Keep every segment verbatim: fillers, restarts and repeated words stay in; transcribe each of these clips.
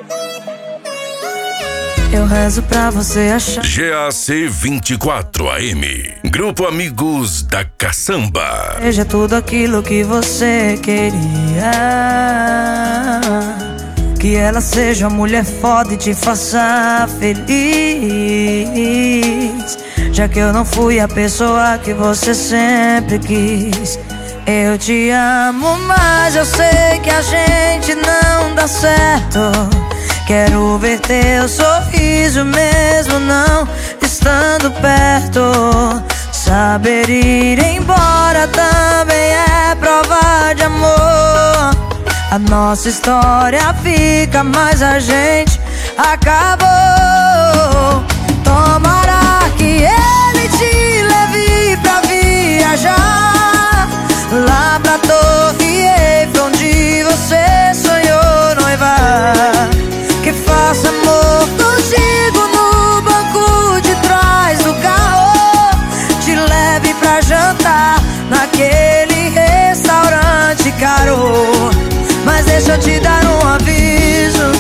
Eu rezo pra você achar. G A C vinte e quatro A M, Grupo Amigos da Caçamba. Seja tudo aquilo que você queria. Que ela seja uma mulher foda e te faça feliz. Já que eu não fui a pessoa que você sempre quis. Eu te amo, mas eu sei que a gente não dá certo. Quero ver teu sorriso mesmo não estando perto. Saber ir embora também é prova de amor. A nossa história fica, mas a gente acabou. Tomara que ele te leve pra viajar lá pra Torre Eiffel, onde você sonhou noivar. Que faça amor contigo no banco de trás do carro. Te leve pra jantar naquele restaurante caro. Mas deixa eu te dar um aviso.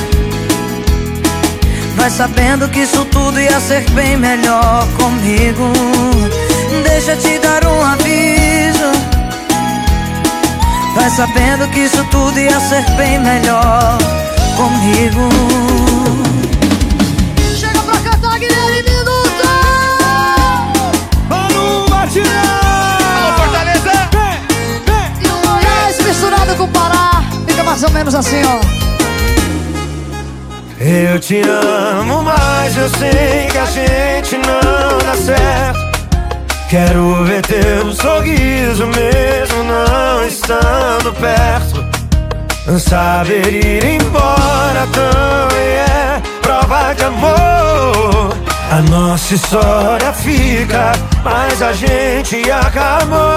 Vai sabendo que isso tudo ia ser bem melhor comigo. Deixa eu te dar um aviso. Vai sabendo que isso tudo ia ser bem melhor comigo. Chega pra cantar, Guilherme Minuto! Mano Batidão! Alô, Fortaleza! Vem, vem! E o Goiás misturado com o Pará. Fica mais ou menos assim, ó. Eu te amo, mas eu sei que a gente não dá certo. Quero ver teu sorriso mesmo não estando perto. Saber ir embora também é prova de amor. A nossa história fica, mas a gente acabou.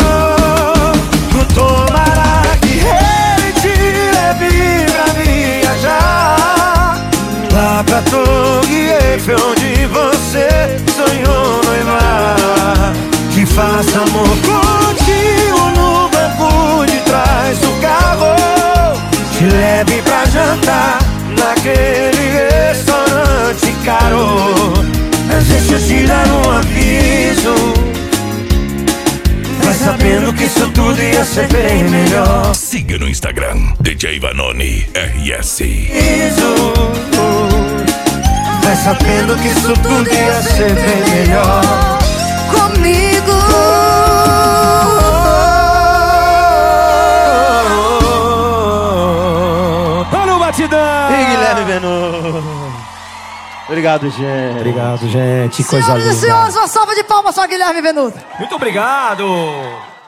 Tomara que ele te leve pra viajar lá pra Torre Eiffel, onde você sonhou noivar. Que faça amor contigo no banco de trás do carro. Te leve pra jantar naquele restaurante caro. Mas deixa eu te dar um aviso. Vai sabendo que isso tudo ia ser bem melhor. Siga no Instagram, D J Vanoni R S. Isso. Vai sabendo que isso tudo ia ser bem melhor comigo. Mano Batidão! E Guilherme Venuto. Obrigado, gente. Obrigado, gente. Coisa Senhoras e linda. senhores, uma salva de palmas para Guilherme Venuto. Muito obrigado.